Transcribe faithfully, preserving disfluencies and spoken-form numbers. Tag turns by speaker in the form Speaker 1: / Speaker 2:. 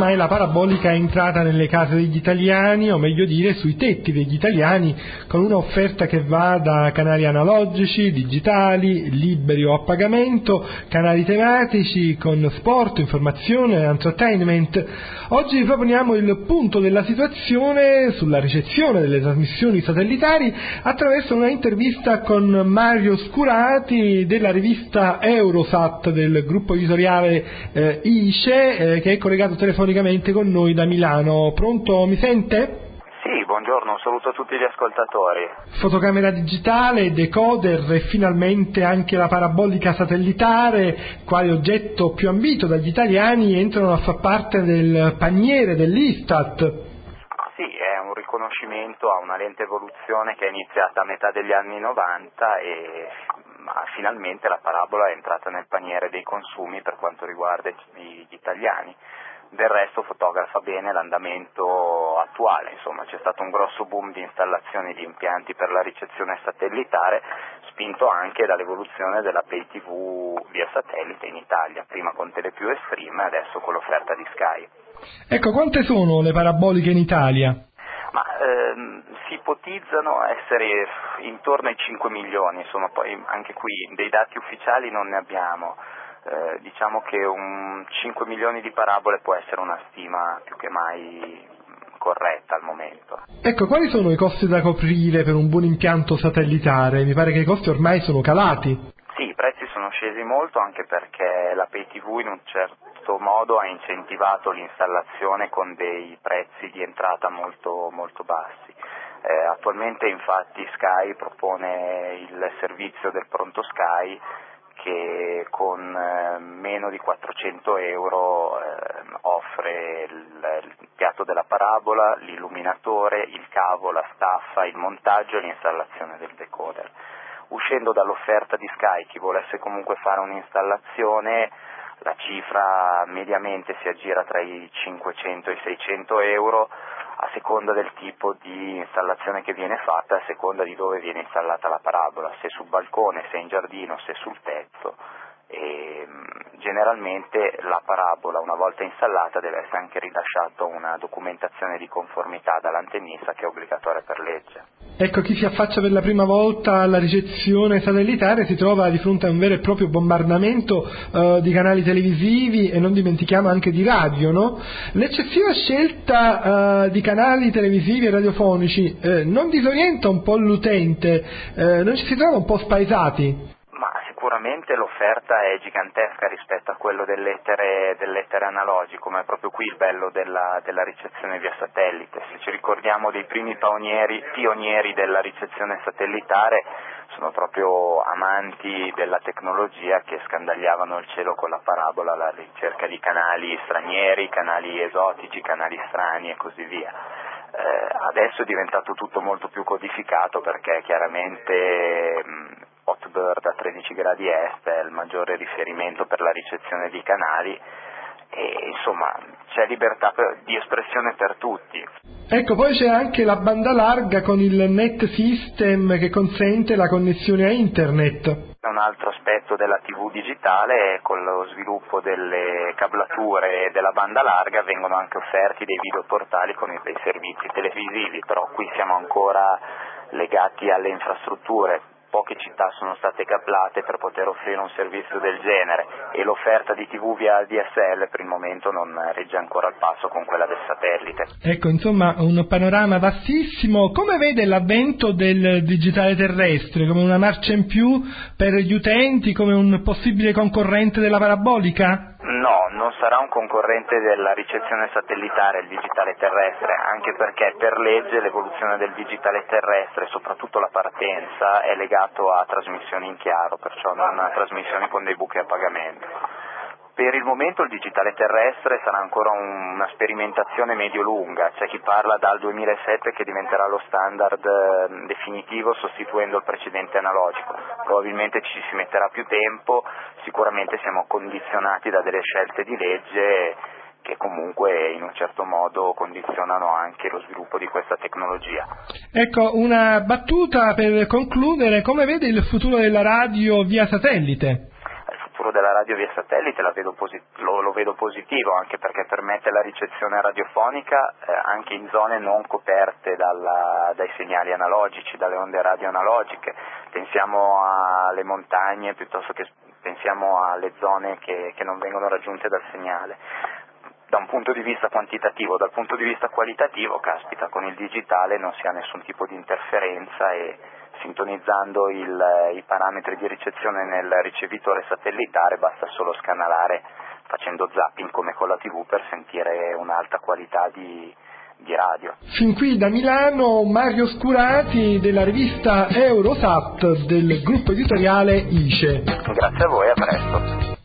Speaker 1: ormai la parabolica è entrata nelle case degli italiani, o meglio dire sui tetti degli italiani, con un'offerta che va da canali analogici, digitali, liberi o a pagamento, canali tematici con sport, informazione, entertainment. Oggi vi proponiamo il punto della situazione sulla ricezione delle trasmissioni satellitari attraverso una intervista con Mario Scurati della rivista Eurosat del gruppo editoriale eh, I C E, eh, che è collegato telefonicamente con noi da Milano. Pronto, mi sente?
Speaker 2: Sì, buongiorno, un saluto a tutti gli ascoltatori.
Speaker 1: Fotocamera digitale, decoder e finalmente anche la parabolica satellitare, quale oggetto più ambito dagli italiani, entrano a far parte del paniere dell'Istat.
Speaker 2: Sì, è un riconoscimento a una lenta evoluzione che è iniziata a metà degli anni novanta e ma finalmente la parabola è entrata nel paniere dei consumi per quanto riguarda gli italiani. Del resto fotografa bene l'andamento attuale, insomma c'è stato un grosso boom di installazioni di impianti per la ricezione satellitare, spinto anche dall'evoluzione della Pay ti vu via satellite in Italia, prima con Telepiù e Stream e adesso con l'offerta di Sky.
Speaker 1: Ecco, quante sono le paraboliche in Italia?
Speaker 2: Ma ehm, si ipotizzano essere intorno ai cinque milioni, insomma poi anche qui dei dati ufficiali non ne abbiamo. Eh, diciamo che un cinque milioni di parabole può essere una stima più che mai corretta al momento.
Speaker 1: Ecco, quali sono i costi da coprire per un buon impianto satellitare? Mi pare che i costi ormai sono calati.
Speaker 2: Sì, i prezzi sono scesi molto anche perché la Pay ti vu in un certo modo ha incentivato l'installazione con dei prezzi di entrata molto, molto bassi. Eh, attualmente infatti Sky propone il servizio del pronto Sky che con eh, meno di quattrocento euro eh, offre il, il piatto della parabola, l'illuminatore, il cavo, la staffa, il montaggio e l'installazione del decoder. Uscendo dall'offerta di Sky, chi volesse comunque fare un'installazione, la cifra mediamente si aggira tra i cinquecento e i seicento euro, a seconda del tipo di installazione che viene fatta, a seconda di dove viene installata la parabola, se sul balcone, se in giardino, se sul tetto. E generalmente la parabola, una volta installata, deve essere anche rilasciata una documentazione di conformità dall'antennista che è obbligatoria per legge.
Speaker 1: Ecco, chi si affaccia per la prima volta alla ricezione satellitare si trova di fronte a un vero e proprio bombardamento eh, di canali televisivi e non dimentichiamo anche di radio, no? L'eccessiva scelta eh, di canali televisivi e radiofonici eh, non disorienta un po' l'utente, eh, non ci si trova un po' spaesati?
Speaker 2: Ma sicuramente l'offerta è gigantesca rispetto a quello dell'etere, dell'etere analogico, ma è proprio qui il bello della, della ricezione via satellite. Se ci ricordiamo dei primi pionieri, pionieri della ricezione satellitare, sono proprio amanti della tecnologia che scandagliavano il cielo con la parabola alla ricerca di canali stranieri, canali esotici, canali strani e così via. Eh, adesso è diventato tutto molto più codificato perché chiaramente mh, Hotbird a tredici gradi est è il maggiore riferimento per la ricezione di canali e insomma c'è libertà per, di espressione per tutti.
Speaker 1: Ecco, poi c'è anche la banda larga con il Net System che consente la connessione a internet.
Speaker 2: Un altro aspetto della tivù digitale è con lo sviluppo delle cablature della banda larga vengono anche offerti dei videoportali con dei servizi televisivi, però qui siamo ancora legati alle infrastrutture. Poche città sono state cablate per poter offrire un servizio del genere e l'offerta di tivù via D S L per il momento non regge ancora al passo con quella del satellite.
Speaker 1: Ecco, insomma, un panorama vastissimo. Come vede l'avvento del digitale terrestre? Come una marcia in più per gli utenti, come un possibile concorrente della parabolica?
Speaker 2: No, non sarà un concorrente della ricezione satellitare il digitale terrestre, anche perché per legge l'evoluzione del digitale terrestre, soprattutto la partenza, è legato a trasmissioni in chiaro, perciò non a trasmissioni con dei buchi a pagamento. Per il momento il digitale terrestre sarà ancora una sperimentazione medio-lunga, c'è chi parla dal duemilasette che diventerà lo standard definitivo sostituendo il precedente analogico, probabilmente ci si metterà più tempo, sicuramente siamo condizionati da delle scelte di legge che comunque in un certo modo condizionano anche lo sviluppo di questa tecnologia.
Speaker 1: Ecco, una battuta per concludere, come vede il futuro della radio via satellite?
Speaker 2: Il futuro della radio via satellite la vedo posi- lo, lo vedo positivo, anche perché permette la ricezione radiofonica eh, anche in zone non coperte dalla, dai segnali analogici, dalle onde radio analogiche. Pensiamo alle montagne piuttosto che pensiamo alle zone che, che non vengono raggiunte dal segnale. Da un punto di vista quantitativo, dal punto di vista qualitativo, caspita, con il digitale non si ha nessun tipo di interferenza e sintonizzando il, i parametri di ricezione nel ricevitore satellitare basta solo scanalare facendo zapping come con la tivù per sentire un'alta qualità di, di radio.
Speaker 1: Fin qui da Milano Mario Scurati della rivista Eurosat del gruppo editoriale I C E.
Speaker 2: Grazie a voi, a presto.